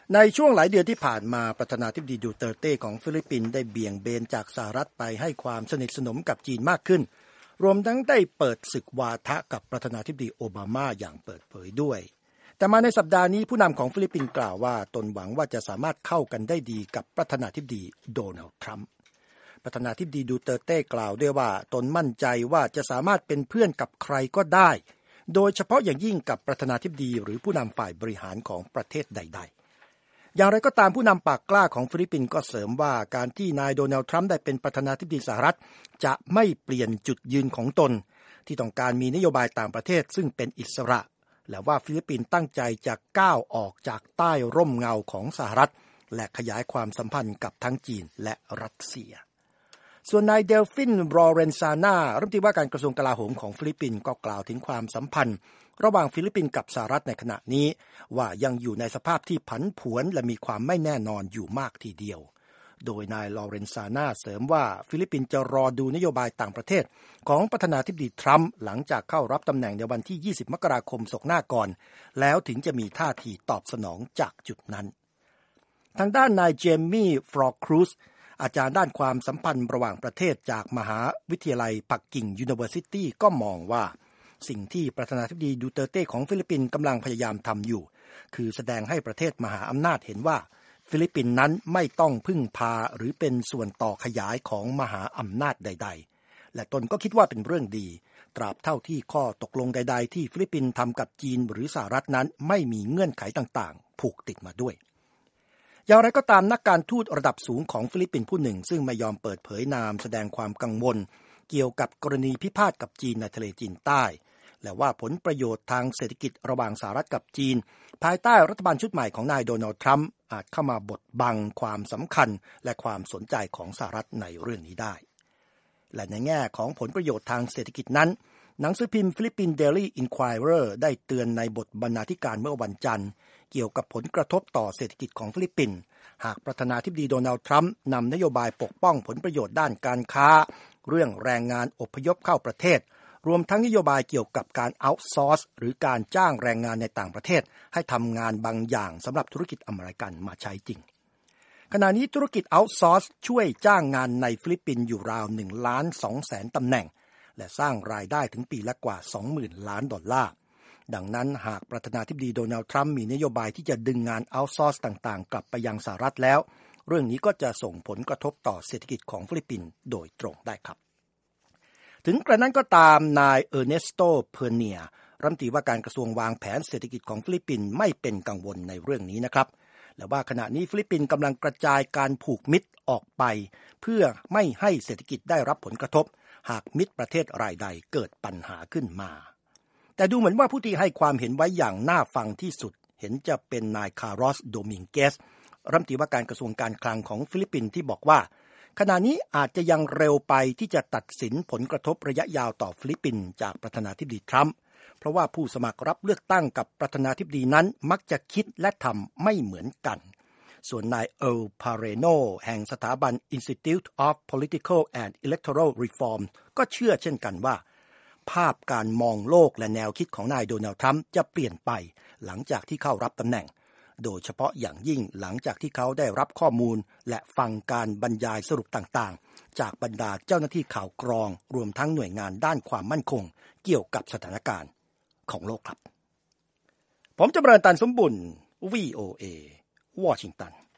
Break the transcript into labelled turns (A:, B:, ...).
A: ในช่วงหลายเดือนที่ผ่านมาประธานาธิบดีดูเตอร์เต้ของฟิลิปปินส์ได้เบี่ยงเบนจากสหรัฐไปให้ความสนิทสนมกับจีนมากขึ้นรวมทั้งได้เปิดศึกวาทะกับประธานาธิบดีโอบามาอย่างเปิดเผยด้วยแต่มาในสัปดาห์นี้ผู้นำของฟิลิปปินส์กล่าวว่าตนหวังว่าจะสามารถเข้ากันได้ดีกับประธานาธิบดีโดนัลด์ทรัมป์ประธานาธิบดีดูเตอร์เต้กล่าวด้วยว่าตนมั่นใจว่าจะสามารถเป็นเพื่อนกับใครก็ได้โดยเฉพาะอย่างยิ่งกับประธานาธิบดีหรือผู้นำฝ่ายบริหารของประเทศใดๆอย่างไรก็ตามผู้นำปากกล้าของฟิลิปปินส์ก็เสริมว่าการที่นายโดนัลด์ทรัมป์ได้เป็นประธานาธิบดีสหรัฐจะไม่เปลี่ยนจุดยืนของตนที่ต้องการมีนโยบายต่างประเทศซึ่งเป็นอิสระและว่าฟิลิปปินส์ตั้งใจจะก้าวออกจากใต้ร่มเงาของสหรัฐและขยายความสัมพันธ์กับทั้งจีนและรัสเซียส่วนนายเดลฟินรอเรนซานารัฐมนตรีว่าการกระทรวงกลาโหมของฟิลิปปินส์ก็กล่าวถึงความสัมพันธ์ระหว่างฟิลิปปินส์กับสหรัฐในขณะนี้ว่ายังอยู่ในสภาพที่ผันผวนและมีความไม่แน่นอนอยู่มากทีเดียวโดยนายลอเรนซานาเสริมว่าฟิลิปปินส์จะรอดูนโยบายต่างประเทศของประธานาธิบดีทรัมป์หลังจากเข้ารับตำแหน่งในวันที่20มกราคมศกหน้าก่อนแล้วถึงจะมีท่าทีตอบสนองจากจุดนั้นทางด้านนายเจมี่ฟรอครูซอาจารย์ด้านความสัมพันธ์ระหว่างประเทศจากมหาวิทยาลัยปักกิ่งยูนิเวอร์ซิตี้ก็มองว่าสิ่งที่ประธานาธิบดีดูเตอร์เต้ของฟิลิปปินส์กำลังพยายามทำอยู่คือแสดงให้ประเทศมหาอำนาจเห็นว่าฟิลิปปินส์นั้นไม่ต้องพึ่งพาหรือเป็นส่วนต่อขยายของมหาอำนาจใดๆและตนก็คิดว่าเป็นเรื่องดีตราบเท่าที่ข้อตกลงใดๆที่ฟิลิปปินส์ทำกับจีนหรือสหรัฐนั้นไม่มีเงื่อนไขต่างๆผูกติดมาด้วยอย่างไรก็ตามนักการทูตระดับสูงของฟิลิปปินส์ผู้หนึ่งซึ่งไม่ยอมเปิดเผยนามแสดงความกังวลเกี่ยวกับกรณีพิพาทกับจีนในทะเลจีนใต้และว่าผลประโยชน์ทางเศรษฐกิจระหว่างสหรัฐกับจีนภายใต้รัฐบาลชุดใหม่ของนายโดนัลด์ทรัมป์อาจเข้ามาบดบังความสำคัญและความสนใจของสหรัฐในเรื่องนี้ได้และในแง่ของผลประโยชน์ทางเศรษฐกิจนั้นหนังสือพิมพ์ฟิลิปปินส์ Daily Inquirer ได้เตือนในบทบรรณาธิการเมื่อวันจันทร์เกี่ยวกับผลกระทบต่อเศรษฐกิจของฟิลิปปินส์หากประธานาธิบดีโดนัลด์ทรัมป์นำนโยบายปกป้องผลประโยชน์ด้านการค้าเรื่องแรงงานอพยพเข้าประเทศรวมทั้งนโยบายเกี่ยวกับการเอาท์ซอร์สหรือการจ้างแรงงานในต่างประเทศให้ทำงานบางอย่างสำหรับธุรกิจอเมริกันมาใช้จริงขณะนี้ธุรกิจเอาท์ซอร์สช่วยจ้างงานในฟิลิปปินส์อยู่ราว1,200,000 ตำแหน่งและสร้างรายได้ถึงปีละกว่า 20,000 ล้านดอลลาร์ดังนั้นหากประธานาธิบดีโดนัลด์ทรัมป์มีนโยบายที่จะดึงงานเอาท์ซอร์สต่างๆกลับไปยังสหรัฐแล้วเรื่องนี้ก็จะส่งผลกระทบต่อเศรษฐกิจของฟิลิปปินส์โดยตรงได้ครับถึงกระนั้นก็ตามนายเออร์เนสโต เพอร์เนียรัฐมนตรีว่าการกระทรวงวางแผนเศรษฐกิจของฟิลิปปินส์ไม่เป็นกังวลในเรื่องนี้นะครับและว่าขณะนี้ฟิลิปปินส์กำลังกระจายการผูกมิตรออกไปเพื่อไม่ให้เศรษฐกิจได้รับผลกระทบหากมิตรประเทศรายใดเกิดปัญหาขึ้นมาแต่ดูเหมือนว่าผู้ที่ให้ความเห็นไว้อย่างน่าฟังที่สุดเห็นจะเป็นนายคาร์ลอส โดมิงเกสรัฐมนตรีว่าการกระทรวงการคลังของฟิลิปปินส์ที่บอกว่าขณะนี้อาจจะยังเร็วไปที่จะตัดสินผลกระทบระยะยาวต่อฟิลิปปินส์จากประธานาธิบดีทรัมป์เพราะว่าผู้สมัครรับเลือกตั้งกับประธานาธิบดีนั้นมักจะคิดและทำไม่เหมือนกันส่วนนายเอล พาเรโนแห่งสถาบัน Institute of Political and Electoral Reform ก็เชื่อเช่นกันว่าภาพการมองโลกและแนวคิดของนายโดนัลด์ทรัมป์จะเปลี่ยนไปหลังจากที่เข้ารับตำแหน่งโดยเฉพาะอย่างยิ่งหลังจากที่เขาได้รับข้อมูลและฟังการบรรยายสรุปต่างๆจากบรรดาเจ้าหน้าที่ข่าวกรองรวมทั้งหน่วยงานด้านความมั่นคงเกี่ยวกับสถานการณ์ของโลกครับผมจำเริญ ตันสมบุญ VOA วอชิงตัน